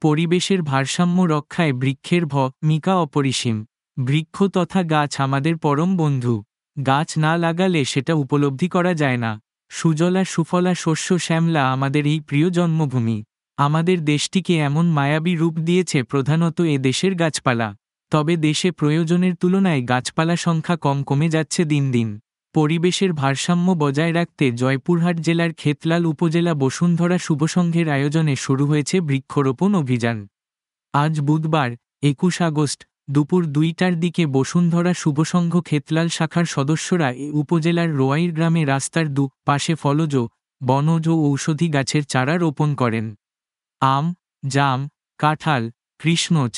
পরিবেশের ভারসাম্য রক্ষায় বৃক্ষের ভূমিকা অপরিসীম। বৃক্ষ তথা গাছ আমাদের পরম বন্ধু। গাছ না লাগালে সেটা উপলব্ধি করা যায় না। সুজলা সুফলা শস্য শ্যামলা আমাদের এই প্রিয় জন্মভূমি। আমাদের দেশটিকে এমন মায়াবী রূপ দিয়েছে প্রধানত এ দেশের গাছপালা। তবে দেশে প্রয়োজনের তুলনায় গাছপালা সংখ্যা কমে যাচ্ছে দিন দিন। পরিবেশের ভারসাম্য বজায় রাখতে জয়পুরহাট জেলার খেতলাল উপজেলা বসুন্ধরা শুভসংঘের আয়োজনে শুরু হয়েছে বৃক্ষরোপণ অভিযান। আজ বুধবার ২১ আগস্ট দুপুর ২টার দিকে বসুন্ধরা শুভসংঘ খেতলাল শাখার সদস্যরা এ উপজেলার রোয়াইর গ্রামে রাস্তার পাশে ফলজ, বনজ ও ঔষধি গাছের চারা রোপণ করেন। আম, জাম, কাঁঠাল, কৃষ্ণচ,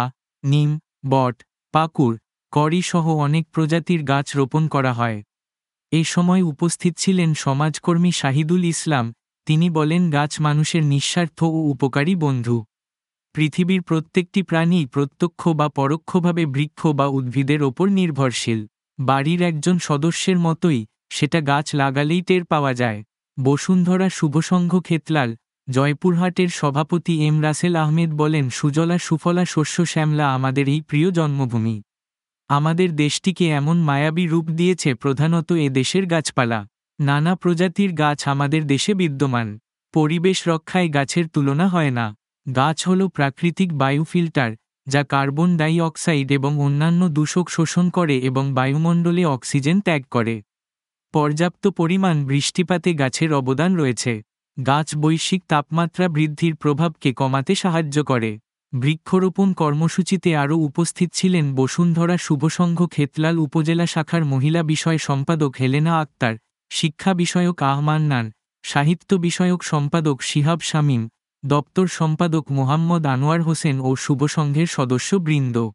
নিম, বট, পাকুড়, কড়ি সহ অনেক প্রজাতির গাছ রোপণ করা হয়। এ সময় উপস্থিত ছিলেন সমাজকর্মী শাহিদুল ইসলাম। তিনি বলেন, গাছ মানুষের নিঃস্বার্থ ও উপকারী বন্ধু। পৃথিবীর প্রত্যেকটি প্রাণী প্রত্যক্ষ বা পরোক্ষভাবে বৃক্ষ বা উদ্ভিদের ওপর নির্ভরশীল। বাড়ির একজন সদস্যের মতোই সেটা গাছ লাগালেই টের পাওয়া যায়। বসুন্ধরা শুভসংঘ খেতলাল, জয়পুরহাটের সভাপতি এম রাসেল আহমেদ বলেন, সুজলা সুফলা শস্য শ্যামলা আমাদের এই প্রিয় জন্মভূমি। আমাদের দেশটিকে এমন মায়াবী রূপ দিয়েছে প্রধানত এ দেশের গাছপালা। নানা প্রজাতির গাছ আমাদের দেশে বিদ্যমান। পরিবেশ রক্ষায় গাছের তুলনা হয় না। গাছ হল প্রাকৃতিক বায়ু ফিল্টার, যা কার্বন ডাই অক্সাইড এবং অন্যান্য দূষক শোষণ করে এবং বায়ুমণ্ডলে অক্সিজেন ত্যাগ করে। পর্যাপ্ত পরিমাণ বৃষ্টিপাতে গাছের অবদান রয়েছে। গাছ বৈশ্বিক তাপমাত্রা বৃদ্ধির প্রভাবকে কমাতে সাহায্য করে। বৃক্ষরোপণ কর্মসূচিতে আরও উপস্থিত ছিলেন বসুন্ধরা শুভসংঘ খেতলাল উপজেলা শাখার মহিলা বিষয় সম্পাদক হেলেনা আক্তার, শিক্ষা বিষয়ক আহমান্নান, সাহিত্য বিষয়ক সম্পাদক শিহাব শামীম, দপ্তর সম্পাদক মোহাম্মদ আনোয়ার হোসেন ও শুভসংঘের সদস্যবৃন্দ।